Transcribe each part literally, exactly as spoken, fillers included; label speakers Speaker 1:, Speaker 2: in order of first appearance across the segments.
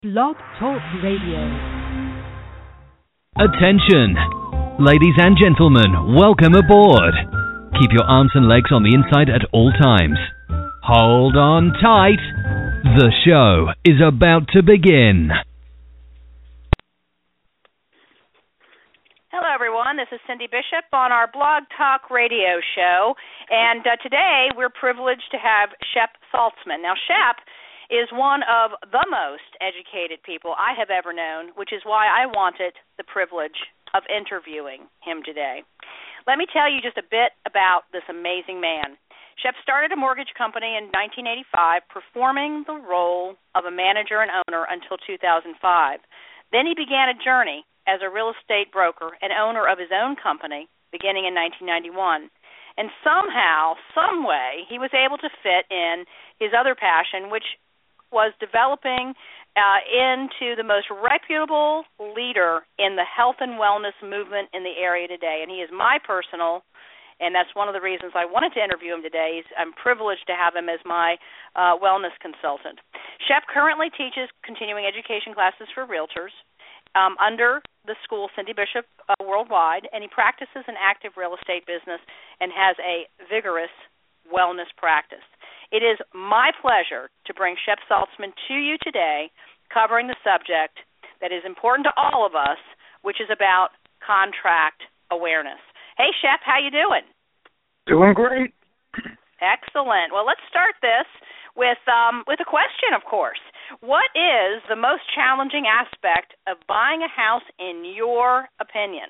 Speaker 1: Blog Talk Radio.
Speaker 2: Attention! Ladies and gentlemen, welcome aboard. Keep your arms and legs on the inside at all times. Hold on tight. The show is about to begin.
Speaker 3: Hello, everyone. This is Cindy Bishop on our Blog Talk Radio show. And uh, today we're privileged to have Shep Saltzman. Now, Shep is one of the most educated people I have ever known, which is why I wanted the privilege of interviewing him today. Let me tell you just a bit about this amazing man. Shep started a mortgage company in nineteen eighty-five, performing the role of a manager and owner until two thousand five. Then he began a journey as a real estate broker and owner of his own company beginning in nineteen ninety-one. And somehow, some way, he was able to fit in his other passion, which was developing uh, into the most reputable leader in the health and wellness movement in the area today. And he is my personal, and that's one of the reasons I wanted to interview him today. He's, I'm privileged to have him as my uh, wellness consultant. Shep currently teaches continuing education classes for realtors um, under the school Cindy Bishop uh, Worldwide, and he practices an active real estate business and has a vigorous wellness practice. It is my pleasure to bring Shep Saltzman to you today, covering the subject that is important to all of us, which is about contract awareness. Hey, Shep, how you doing?
Speaker 4: Doing great.
Speaker 3: Excellent. Well, let's start this with um, with a question, of course. What is the most challenging aspect of buying a house in your opinion?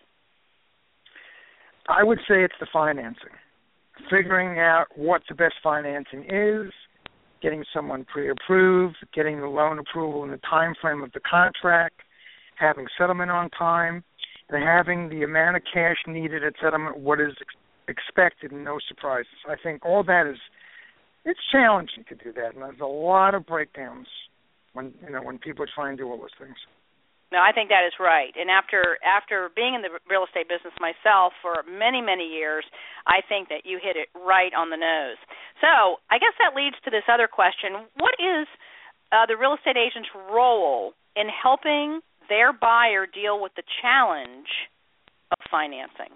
Speaker 4: I would say it's the financing. Figuring out what the best financing is, getting someone pre-approved, getting the loan approval in the time frame of the contract, having settlement on time, and having the amount of cash needed at settlement, what is ex- expected, and no surprises. I think all that is, it's challenging to do that, and there's a lot of breakdowns when you know when people are trying to do all those things.
Speaker 3: No, I think that is right. And after after being in the real estate business myself for many, many years, I think that you hit it right on the nose. So I guess that leads to this other question. What is uh, the real estate agent's role in helping their buyer deal with the challenge of financing?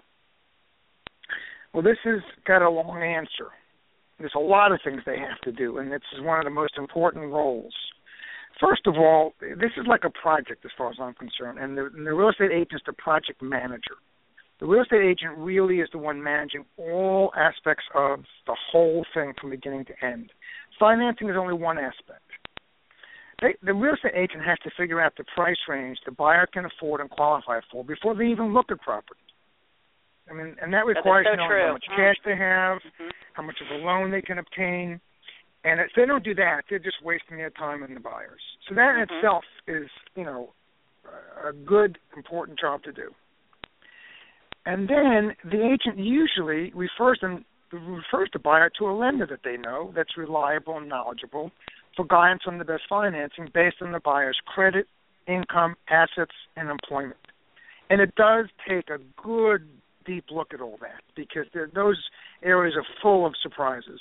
Speaker 4: Well, this has got a long answer. There's a lot of things they have to do, and this is one of the most important roles. First of all, this is like a project as far as I'm concerned, and the, and the real estate agent is the project manager. The real estate agent really is the one managing all aspects of the whole thing from beginning to end. Financing is only one aspect. They, the real estate agent has to figure out the price range the buyer can afford and qualify for before they even look at property. I mean, and that requires
Speaker 3: so
Speaker 4: knowing
Speaker 3: true.
Speaker 4: how much cash they have,
Speaker 3: mm-hmm.
Speaker 4: how much of a loan they can obtain. And if they don't do that, they're just wasting their time and the buyers. So that in
Speaker 3: mm-hmm.
Speaker 4: itself is, you know, a good, important job to do. And then the agent usually refers them refers the buyer to a lender that they know that's reliable and knowledgeable for guidance on the best financing based on the buyer's credit, income, assets, and employment. And it does take a good, deep look at all that because those areas are full of surprises.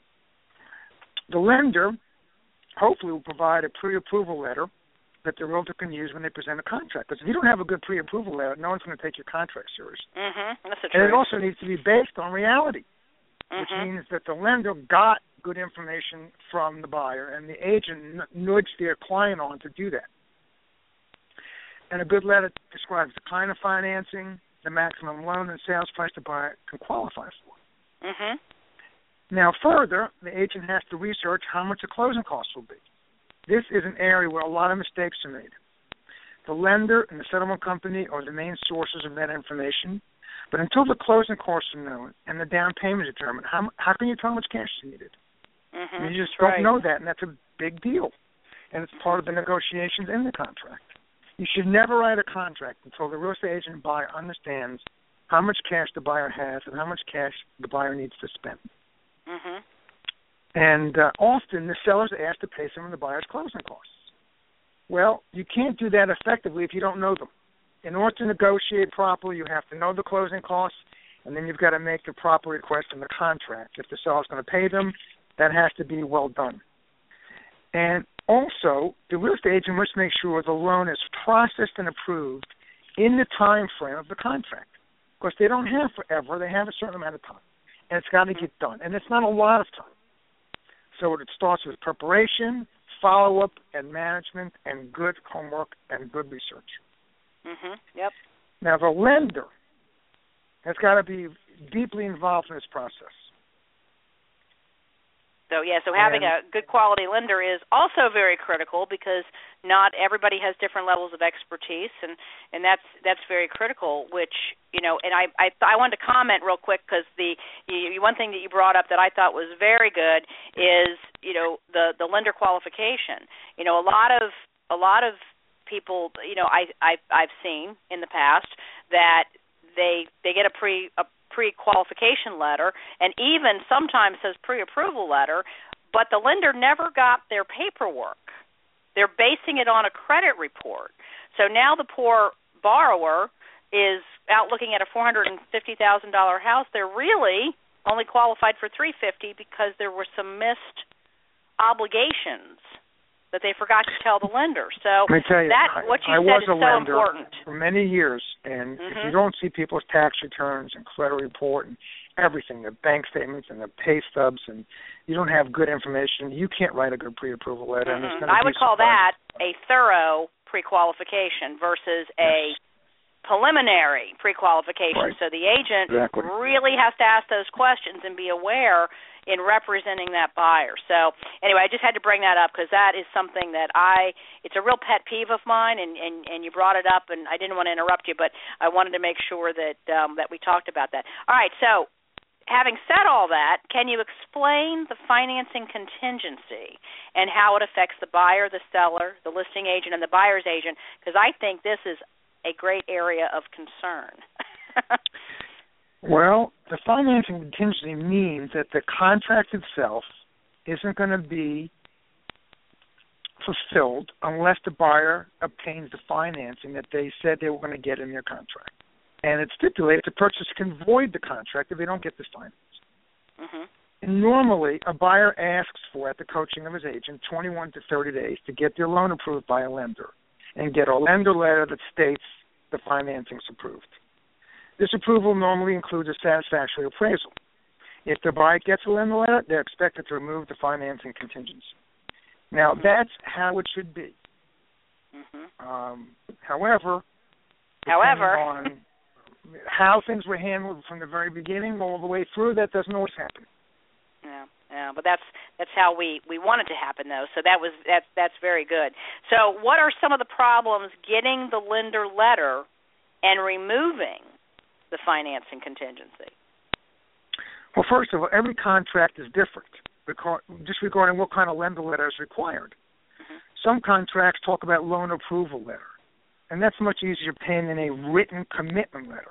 Speaker 4: The lender hopefully will provide a pre-approval letter that the realtor can use when they present a contract. Because if you don't have a good pre-approval letter, no one's going to take your contract serious.
Speaker 3: Mm-hmm. That's the truth.
Speaker 4: And it also needs to be based on reality,
Speaker 3: mm-hmm.
Speaker 4: which means that the lender got good information from the buyer and the agent nudged their client on to do that. And a good letter describes the kind of financing, the maximum loan and sales price the buyer can qualify for.
Speaker 3: Mm-hmm.
Speaker 4: Now, further, the agent has to research how much the closing costs will be. This is an area where a lot of mistakes are made. The lender and the settlement company are the main sources of that information, but until the closing costs are known and the down payment is determined, how, how can you tell how much cash is needed?
Speaker 3: Mm-hmm.
Speaker 4: You just
Speaker 3: Right.
Speaker 4: don't know that, and that's a big deal, and it's part of the negotiations in the contract. You should never write a contract until the real estate agent and buyer understands how much cash the buyer has and how much cash the buyer needs to spend.
Speaker 3: Mm-hmm.
Speaker 4: And uh, often the sellers are asked to pay some of the buyer's closing costs. Well, you can't do that effectively if you don't know them. In order to negotiate properly, you have to know the closing costs, and then you've got to make the proper request in the contract. If the seller's going to pay them, that has to be well done. And Also, the real estate agent must make sure the loan is processed and approved in the time frame of the contract. Because they don't have forever. They have a certain amount of time. And it's got to get done. And it's not a lot of time. So it starts with preparation, follow-up, and management, and good homework, and good research.
Speaker 3: Mm-hmm. Yep.
Speaker 4: Now, the lender has got to be deeply involved in this process.
Speaker 3: So, yeah, so having
Speaker 4: and,
Speaker 3: a good quality lender is also very critical because not everybody has different levels of expertise, and, and that's that's very critical, which, you know, and I I, I wanted to comment real quick because the you, one thing that you brought up that I thought was very good is, you know, the, the lender qualification. You know, a lot of a lot of people, you know, I, I, I've seen in the past that they they get a pre a pre-qualification letter, and even sometimes says pre-approval letter, but the lender never got their paperwork. They're basing it on a credit report. So now the poor borrower is out looking at a four hundred fifty thousand dollars house. They're really only qualified for three hundred fifty thousand dollars because there were some missed obligations that they forgot to tell the lender. So
Speaker 4: Let me tell you,
Speaker 3: that what you
Speaker 4: I
Speaker 3: said
Speaker 4: was
Speaker 3: is
Speaker 4: a
Speaker 3: so
Speaker 4: lender
Speaker 3: important.
Speaker 4: For many years, and
Speaker 3: mm-hmm.
Speaker 4: if you don't see people's tax returns and credit report and everything, the bank statements and the pay stubs, and you don't have good information, you can't write a good pre-approval letter.
Speaker 3: Mm-hmm.
Speaker 4: And it's gonna
Speaker 3: I
Speaker 4: be
Speaker 3: would call
Speaker 4: surprising.
Speaker 3: that a thorough pre-qualification versus a
Speaker 4: yes.
Speaker 3: preliminary pre-qualification.
Speaker 4: Right.
Speaker 3: So the agent
Speaker 4: exactly.
Speaker 3: really has to ask those questions and be aware in representing that buyer. So anyway, I just had to bring that up because that is something that I, it's a real pet peeve of mine, and, and, and you brought it up, and I didn't want to interrupt you, but I wanted to make sure that um, that we talked about that. All right, so having said all that, can you explain the financing contingency and how it affects the buyer, the seller, the listing agent, and the buyer's agent? Because I think this is a great area of concern.
Speaker 4: Well, the financing contingency means that the contract itself isn't going to be fulfilled unless the buyer obtains the financing that they said they were going to get in their contract. And it stipulates the purchaser can void the contract if they don't get this finance.
Speaker 3: Mm-hmm.
Speaker 4: And normally, a buyer asks for, at the coaching of his agent, twenty-one to thirty days to get their loan approved by a lender and get a lender letter that states the financing's approved. This approval normally includes a satisfactory appraisal. If the buyer gets a lender letter, they're expected to remove the financing contingency. Now,
Speaker 3: mm-hmm.
Speaker 4: that's how it should be.
Speaker 3: Mm-hmm.
Speaker 4: Um, however,
Speaker 3: however,
Speaker 4: on how things were handled from the very beginning all the way through, that doesn't always happen.
Speaker 3: Yeah, yeah, but that's that's how we, we want it to happen, though. So that was that's that's very good. So, what are some of the problems getting the lender letter and removing the financing contingency?
Speaker 4: Well, first of all, every contract is different, just regarding what kind of lender letter is required.
Speaker 3: Mm-hmm.
Speaker 4: Some contracts talk about loan approval letter, and that's much easier pen than a written commitment letter.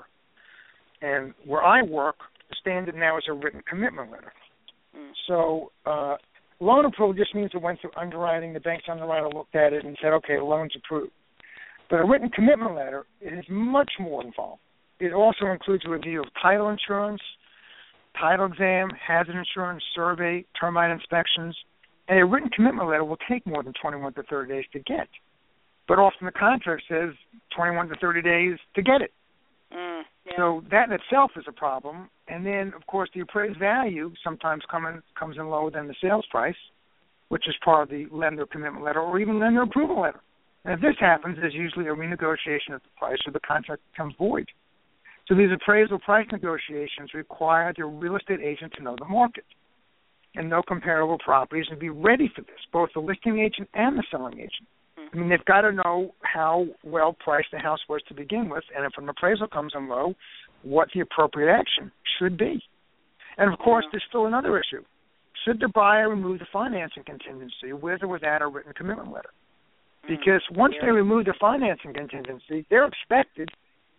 Speaker 4: And where I work, the standard now is a written commitment letter. Mm. So uh, loan approval just means it went through underwriting, the bank's underwriter looked at it and said, okay, the loan's approved. But a written commitment letter is much more involved. It also includes a review of title insurance, title exam, hazard insurance, survey, termite inspections, and a written commitment letter will take more than twenty-one to thirty days to get. But often the contract says twenty-one to thirty days to get it.
Speaker 3: Mm, yeah.
Speaker 4: So that in itself is a problem. And then, of course, the appraised value sometimes come in, comes in lower than the sales price, which is part of the lender commitment letter or even lender approval letter. And if this happens, there's usually a renegotiation of the price or the contract becomes void. So these appraisal price negotiations require the real estate agent to know the market and know comparable properties and be ready for this, both the listing agent and the selling agent. I mean, they've got to know how well priced the house was to begin with, and if an appraisal comes in low, what the appropriate action should be. And, of course, there's still another issue. Should the buyer remove the financing contingency with or without a written commitment letter? Because once they remove the financing contingency, they're expected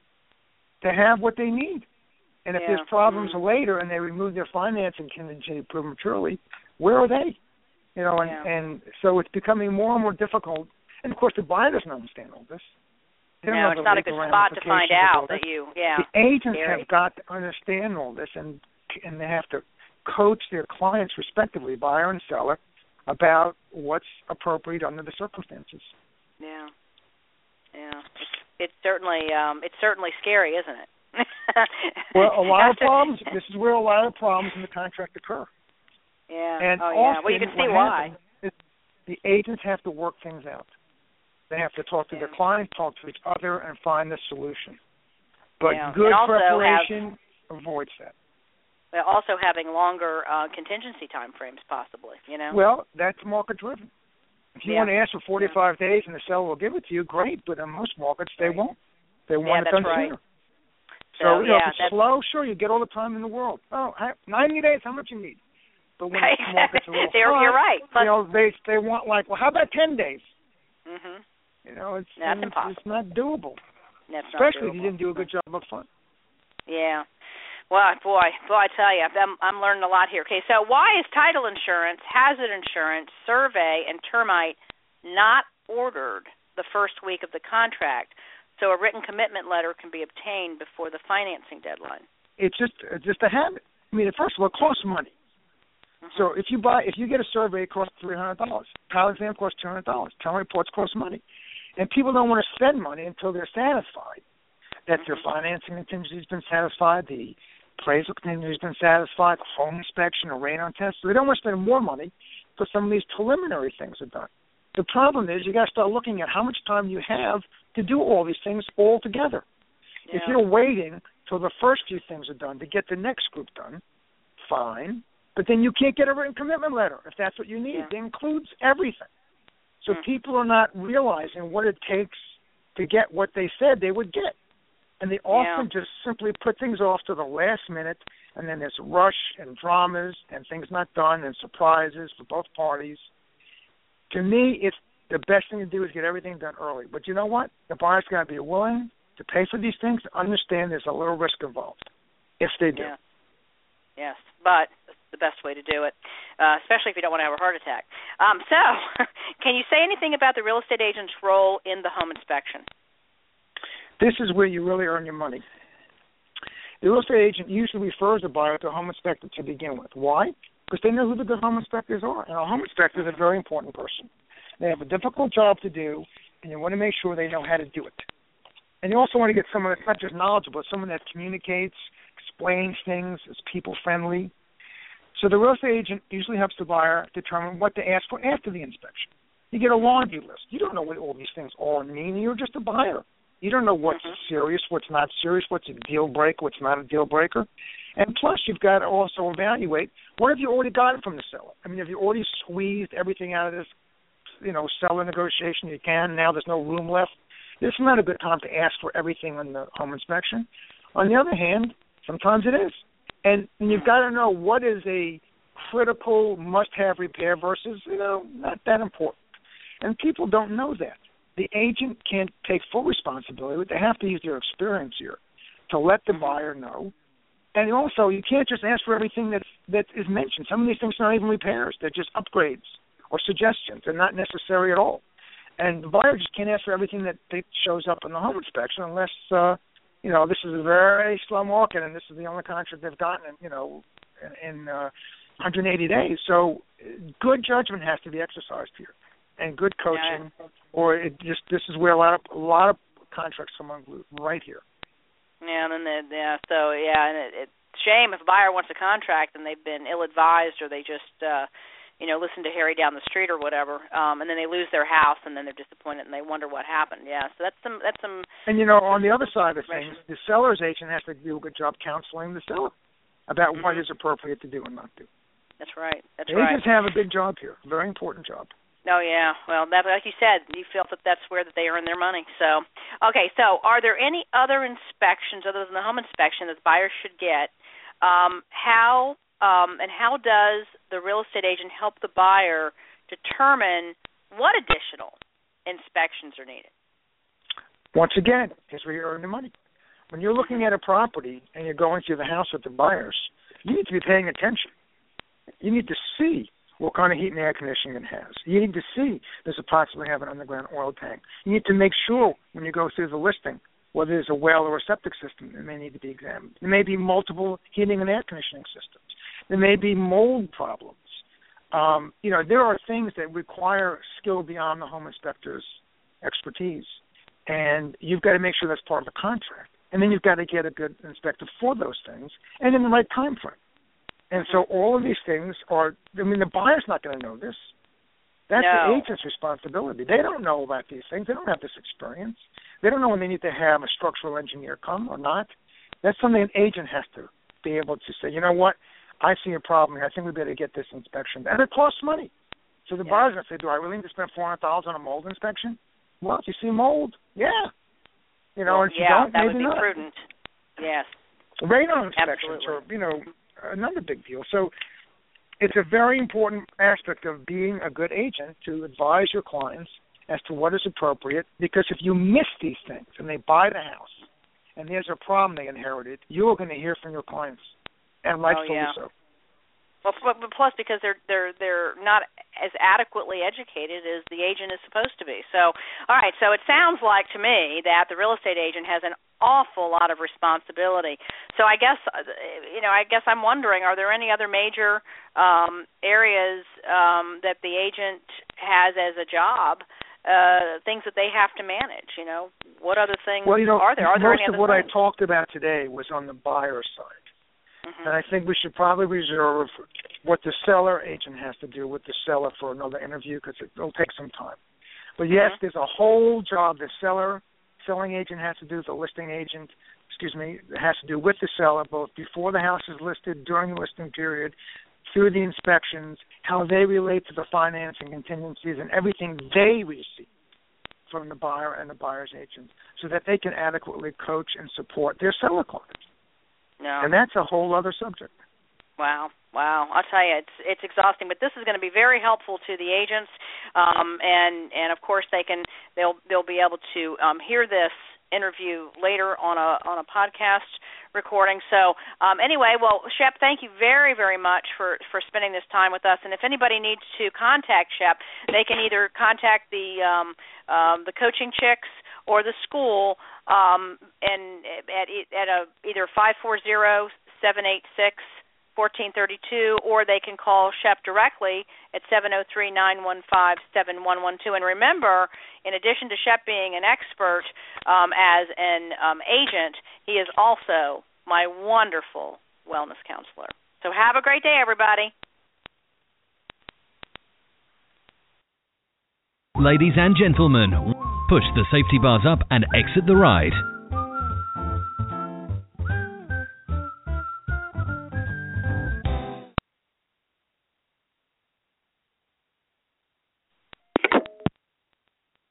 Speaker 4: to have what they need. And if
Speaker 3: yeah.
Speaker 4: there's problems
Speaker 3: mm-hmm.
Speaker 4: later and they remove their financing contingency prematurely, where are they? You know, and,
Speaker 3: yeah.
Speaker 4: and so it's becoming more and more difficult. And, of course, the buyer doesn't understand all this. They
Speaker 3: no, it's not a good spot to find out that you, yeah.
Speaker 4: The agents
Speaker 3: Scary.
Speaker 4: have got to understand all this, and and they have to coach their clients respectively, buyer and seller, about what's appropriate under the circumstances.
Speaker 3: Yeah, yeah. It's, it's certainly um, it's certainly scary, isn't it?
Speaker 4: Well, a lot of problems. This is where a lot of problems in the contract occur.
Speaker 3: Yeah.
Speaker 4: And
Speaker 3: oh,
Speaker 4: often
Speaker 3: yeah. Well, you can see
Speaker 4: what
Speaker 3: why.
Speaker 4: Is the agents have to work things out. They have to talk to
Speaker 3: yeah.
Speaker 4: their clients, talk to each other, and find the solution. But
Speaker 3: yeah.
Speaker 4: good
Speaker 3: and
Speaker 4: preparation
Speaker 3: have,
Speaker 4: avoids that.
Speaker 3: Also having longer uh, contingency time frames, possibly, you know?
Speaker 4: Well, that's market-driven. If you
Speaker 3: yeah.
Speaker 4: want to ask for forty-five
Speaker 3: yeah.
Speaker 4: days and the seller will give it to you, great, but in most markets, they
Speaker 3: right.
Speaker 4: won't. They want
Speaker 3: yeah,
Speaker 4: it done
Speaker 3: right.
Speaker 4: sooner.
Speaker 3: So,
Speaker 4: So, you know,
Speaker 3: yeah,
Speaker 4: if it's slow, sure, you get all the time in the world. Oh, ninety days, how much you need? But when the market's a little
Speaker 3: You're,
Speaker 4: hot,
Speaker 3: you're right. Plus,
Speaker 4: you know, they they want like, well, how about ten days?
Speaker 3: Mm-hmm.
Speaker 4: You know, it's
Speaker 3: That's
Speaker 4: it's,
Speaker 3: impossible.
Speaker 4: it's not doable.
Speaker 3: That's
Speaker 4: Especially
Speaker 3: not doable.
Speaker 4: if you didn't do a good job up front.
Speaker 3: Yeah. Well, boy, boy, I tell you, I'm, I'm learning a lot here. Okay, so why is title insurance, hazard insurance, survey, and termite not ordered the first week of the contract so a written commitment letter can be obtained before the financing deadline?
Speaker 4: It's just it's just a habit. I mean, first of all, it costs money. Mm-hmm. So if you buy, if you get a survey, it costs three hundred dollars. Title exam costs two hundred dollars. Termite reports cost money, and people don't want to spend money until they're satisfied that mm-hmm. their financing contingency has been satisfied, the appraisal contingency has been satisfied, the home inspection, or radon test. So they don't want to spend more money because some of these preliminary things are done. The problem is you got to start looking at how much time you have to do all these things all together. Yeah. If you're waiting till the first few things are done to get the next group done, fine. But then you can't get a written commitment letter if that's what you need. Yeah. It includes everything. So mm-hmm. people are not realizing what it takes to get what they said they would get. And they often yeah. just simply put things off to the last minute, and then there's a rush and dramas and things not done and surprises for both parties. To me, it's the best thing to do is get everything done early. But you know what? The buyer's got to be willing to pay for these things, to understand there's a little risk involved, if they do.
Speaker 3: Yeah. Yes, but it's the best way to do it, uh, especially if you don't want to have a heart attack. Um, so can you say anything about the real estate agent's role in the home inspection?
Speaker 4: This is where you really earn your money. The real estate agent usually refers the buyer to a home inspector to begin with. Why? Because they know who the good home inspectors are. And a home inspector is a very important person. They have a difficult job to do, and you want to make sure they know how to do it. And you also want to get someone that's not just knowledgeable, but someone that communicates, explains things, is people-friendly. So the real estate agent usually helps the buyer determine what to ask for after the inspection. You get a laundry list. You don't know what all these things all mean. You're just a buyer. You don't know what's mm-hmm. serious, what's not serious, what's a deal breaker, what's not a deal breaker. And plus, you've got to also evaluate, what have you already gotten from the seller? I mean, have you already squeezed everything out of this, you know, seller negotiation you can? Now there's no room left. This is not a good time to ask for everything on the home inspection. On the other hand, sometimes it is. And, and you've got to know what is a critical must-have repair versus, you know, not that important. And people don't know that. The agent can't take full responsibility, but they have to use their experience here to let the buyer know. And also, you can't just ask for everything that's, that is mentioned. Some of these things are not even repairs. They're just upgrades or suggestions. They're not necessary at all. And the buyer just can't ask for everything that, that shows up in the home inspection unless, uh, you know, this is a very slow market and this is the only contract they've gotten, in, you know, in, in uh, one hundred eighty days. So good judgment has to be exercised here, and good coaching, yeah. or it just this is where a lot of a lot of contracts come unglued right here.
Speaker 3: Yeah, and then the, yeah, so yeah, and it, it's a shame if a buyer wants a contract and they've been ill-advised or they just, uh, you know, listen to Harry down the street or whatever, um, and then they lose their house and then they're disappointed and they wonder what happened. Yeah, so that's some that's some.
Speaker 4: And you know, on the other side of things, the seller's agent has to do a good job counseling the seller about mm-hmm. what is appropriate to do and not do.
Speaker 3: That's right. That's
Speaker 4: the
Speaker 3: right.
Speaker 4: Agents have a big job here, a very important job.
Speaker 3: Oh, yeah. Well, that, like you said, you feel that that's where that they earn their money. So, okay, so are there any other inspections other than the home inspection that buyers should get? Um, how um, and how does the real estate agent help the buyer determine what additional inspections are needed?
Speaker 4: Once again, here's where you earn the money. When you're looking at a property and you're going through the house with the buyers, you need to be paying attention. You need to see what kind of heat and air conditioning it has. You need to see does it possibly have an underground oil tank. You need to make sure when you go through the listing whether there's a well or a septic system that may need to be examined. There may be multiple heating and air conditioning systems. There may be mold problems. Um, you know, there are things that require skill beyond the home inspector's expertise, and you've got to make sure that's part of the contract. And then you've got to get a good inspector for those things and in the right time frame. And so all of these things are, I mean, the buyer's not going to know this. That's
Speaker 3: no.
Speaker 4: the agent's responsibility. They don't know about these things. They don't have this experience. They don't know when they need to have a structural engineer come or not. That's something an agent has to be able to say, you know what, I see a problem here. I think we better get this inspection. And it costs money. So the yeah. buyer's going to say, do I really need to spend four hundred dollars on a mold inspection? Well, if you see mold, yeah. You know,
Speaker 3: well,
Speaker 4: and if
Speaker 3: yeah,
Speaker 4: you don't,
Speaker 3: that
Speaker 4: maybe
Speaker 3: would be
Speaker 4: not.
Speaker 3: prudent. Yes.
Speaker 4: Radon inspections
Speaker 3: Absolutely.
Speaker 4: are, you know, another big deal. So it's a very important aspect of being a good agent to advise your clients as to what is appropriate, because if you miss these things and they buy the house and there's a problem they inherited, you're going to hear from your clients, and rightfully
Speaker 3: oh, yeah.
Speaker 4: so.
Speaker 3: Well, but plus because they're they're they're not as adequately educated as the agent is supposed to be. So, all right. So it sounds like to me that the real estate agent has an awful lot of responsibility. So I guess you know I guess I'm wondering, are there any other major um, areas um, that the agent has as a job? Uh, things that they have to manage. You know, what other things
Speaker 4: well, you know,
Speaker 3: are there? Are there
Speaker 4: most
Speaker 3: any
Speaker 4: of
Speaker 3: other
Speaker 4: what
Speaker 3: things?
Speaker 4: I talked about today was on the buyer side.
Speaker 3: Mm-hmm.
Speaker 4: And I think we should probably reserve what the seller agent has to do with the seller for another interview, because it will take some time. But yes,
Speaker 3: mm-hmm.
Speaker 4: there's a whole job the seller, selling agent has to do, the listing agent, excuse me, has to do with the seller, both before the house is listed, during the listing period, through the inspections, how they relate to the financing contingencies, and everything they receive from the buyer and the buyer's agent, so that they can adequately coach and support their seller clients.
Speaker 3: No.
Speaker 4: And that's a whole other subject.
Speaker 3: Wow, wow! I'll tell you, it's it's exhausting. But this is going to be very helpful to the agents, um, and and of course they can they'll they'll be able to um, hear this interview later on a on a podcast recording. So um, anyway, well, Shep, thank you very very much for, for spending this time with us. And if anybody needs to contact Shep, they can either contact the um, um, the coaching chicks or the school, um, and at at a either five four zero, seven eight six, one four three two, or they can call Shep directly at seven oh three, nine one five, seven one one two. And remember, in addition to Shep being an expert um, as an um, agent, he is also my wonderful wellness counselor. So have a great day, everybody.
Speaker 2: Ladies and gentlemen, push the safety bars up and exit the ride.